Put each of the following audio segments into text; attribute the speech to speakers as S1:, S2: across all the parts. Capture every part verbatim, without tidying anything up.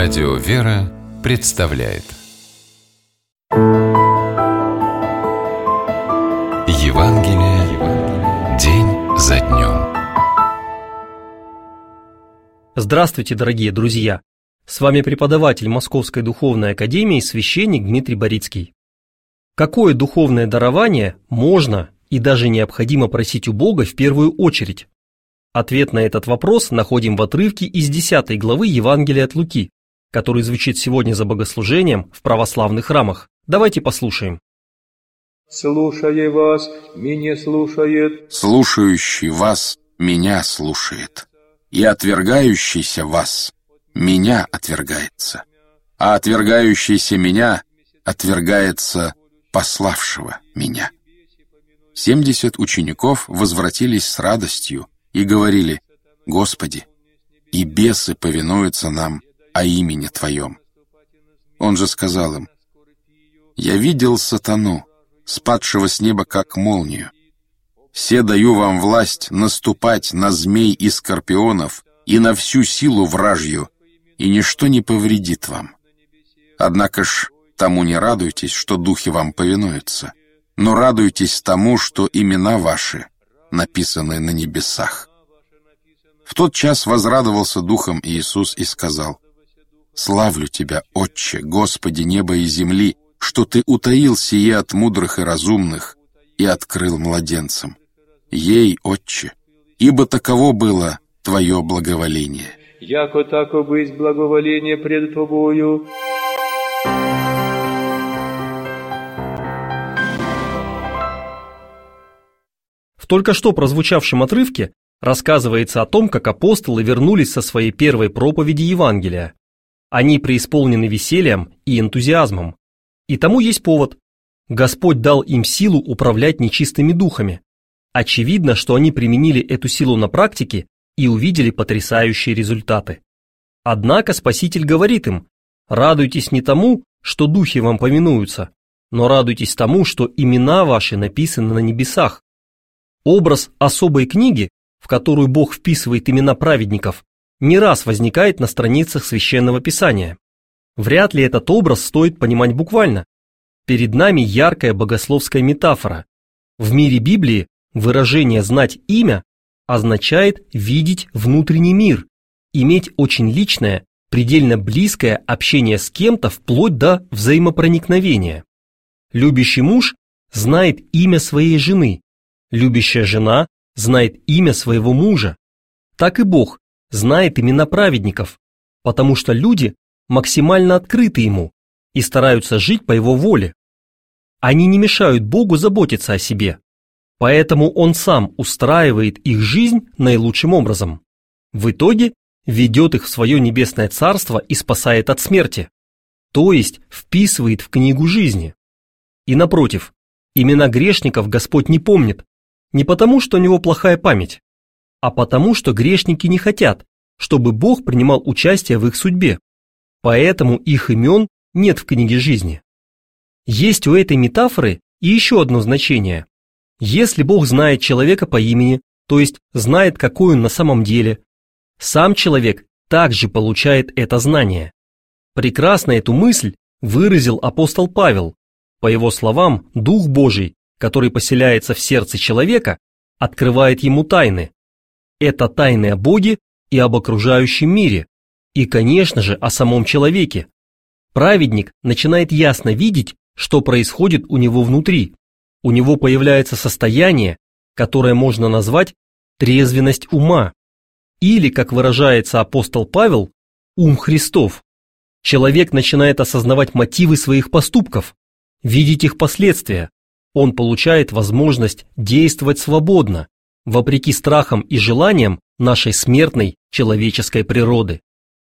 S1: Радио «Вера» представляет Евангелие день за днем.
S2: Здравствуйте, дорогие друзья! С вами преподаватель Московской духовной академии, священник Дмитрий Борицкий. Какое духовное дарование можно и даже необходимо просить у Бога в первую очередь? Ответ на этот вопрос находим в отрывке из десятой главы Евангелия от Луки, который звучит сегодня за богослужением в православных храмах. Давайте послушаем.
S3: «Слушая вас, меня слушает».
S4: «Слушающий вас, меня слушает, и отвергающийся вас, меня отвергается, а отвергающийся меня отвергается пославшего меня». Семьдесят учеников возвратились с радостью и говорили: «Господи, и бесы повинуются нам о имени Твоем». Он же сказал им: «Я видел сатану, спадшего с неба как молнию. Се даю вам власть наступать на змей и скорпионов и на всю силу вражью, и ничто не повредит вам. Однако ж тому не радуйтесь, что духи вам повинуются, но радуйтесь тому, что имена ваши написаны на небесах». В тот час возрадовался духом Иисус и сказал: «Славлю Тебя, Отче, Господи неба и земли, что Ты утаил сие от мудрых и разумных и открыл младенцам. Ей, Отче, ибо таково было Твое благоволение».
S3: «Яко тако быть благоволение пред Тобою».
S2: В только что прозвучавшем отрывке рассказывается о том, как апостолы вернулись со своей первой проповеди Евангелия. Они преисполнены весельем и энтузиазмом. И тому есть повод. Господь дал им силу управлять нечистыми духами. Очевидно, что они применили эту силу на практике и увидели потрясающие результаты. Однако Спаситель говорит им: радуйтесь не тому, что духи вам повинуются, но радуйтесь тому, что имена ваши написаны на небесах. Образ особой книги, в которую Бог вписывает имена праведников, не раз возникает на страницах Священного Писания. Вряд ли этот образ стоит понимать буквально. Перед нами яркая богословская метафора. В мире Библии выражение «знать имя» означает видеть внутренний мир, иметь очень личное, предельно близкое общение с кем-то вплоть до взаимопроникновения. Любящий муж знает имя своей жены, любящая жена знает имя своего мужа. Так и Бог знает имена праведников, потому что люди максимально открыты Ему и стараются жить по Его воле. Они не мешают Богу заботиться о себе, поэтому Он сам устраивает их жизнь наилучшим образом. В итоге ведет их в свое небесное царство и спасает от смерти, то есть вписывает в книгу жизни. И напротив, имена грешников Господь не помнит, не потому, что у него плохая память, а потому, что грешники не хотят, чтобы Бог принимал участие в их судьбе. Поэтому их имен нет в книге жизни. Есть у этой метафоры и еще одно значение. Если Бог знает человека по имени, то есть знает, какой он на самом деле, сам человек также получает это знание. Прекрасно эту мысль выразил апостол Павел. По его словам, Дух Божий, который поселяется в сердце человека, открывает ему тайны. Это тайны о Боге и об окружающем мире, и, конечно же, о самом человеке. Праведник начинает ясно видеть, что происходит у него внутри. У него появляется состояние, которое можно назвать трезвенность ума, или, как выражается апостол Павел, ум Христов. Человек начинает осознавать мотивы своих поступков, видеть их последствия. Он получает возможность действовать свободно, вопреки страхам и желаниям нашей смертной человеческой природы.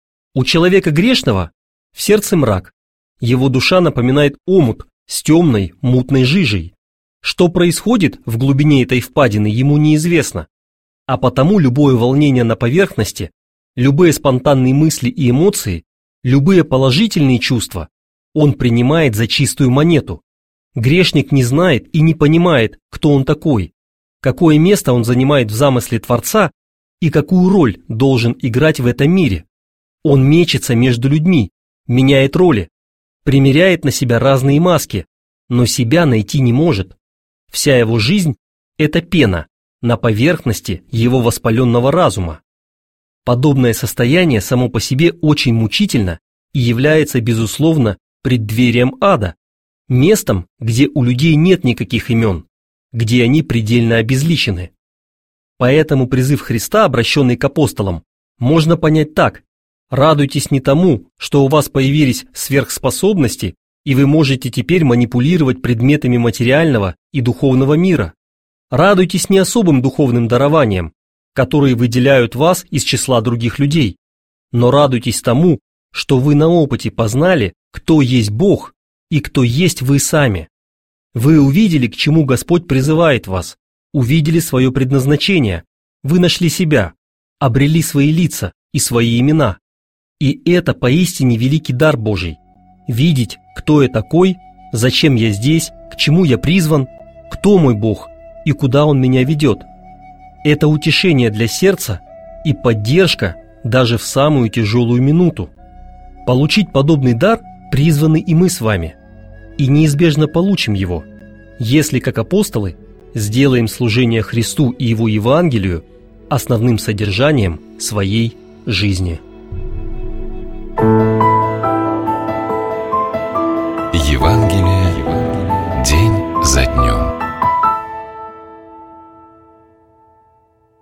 S2: У человека грешного в сердце мрак, его душа напоминает омут с темной, мутной жижей. Что происходит в глубине этой впадины, ему неизвестно, а потому любое волнение на поверхности, любые спонтанные мысли и эмоции, любые положительные чувства он принимает за чистую монету. Грешник не знает и не понимает, кто он такой, какое место он занимает в замысле Творца и какую роль должен играть в этом мире. Он мечется между людьми, меняет роли, примеряет на себя разные маски, но себя найти не может. Вся его жизнь – это пена на поверхности его воспаленного разума. Подобное состояние само по себе очень мучительно и является, безусловно, преддверием ада, местом, где у людей нет никаких имен, где они предельно обезличены. Поэтому призыв Христа, обращенный к апостолам, можно понять так: радуйтесь не тому, что у вас появились сверхспособности, и вы можете теперь манипулировать предметами материального и духовного мира. Радуйтесь не особым духовным дарованиям, которые выделяют вас из числа других людей, но радуйтесь тому, что вы на опыте познали, кто есть Бог и кто есть вы сами. Вы увидели, к чему Господь призывает вас, увидели свое предназначение, вы нашли себя, обрели свои лица и свои имена. И это поистине великий дар Божий – видеть, кто я такой, зачем я здесь, к чему я призван, кто мой Бог и куда Он меня ведет. Это утешение для сердца и поддержка даже в самую тяжелую минуту. Получить подобный дар призваны и мы с вами, и неизбежно получим его, если, как апостолы, сделаем служение Христу и Его Евангелию основным содержанием своей жизни.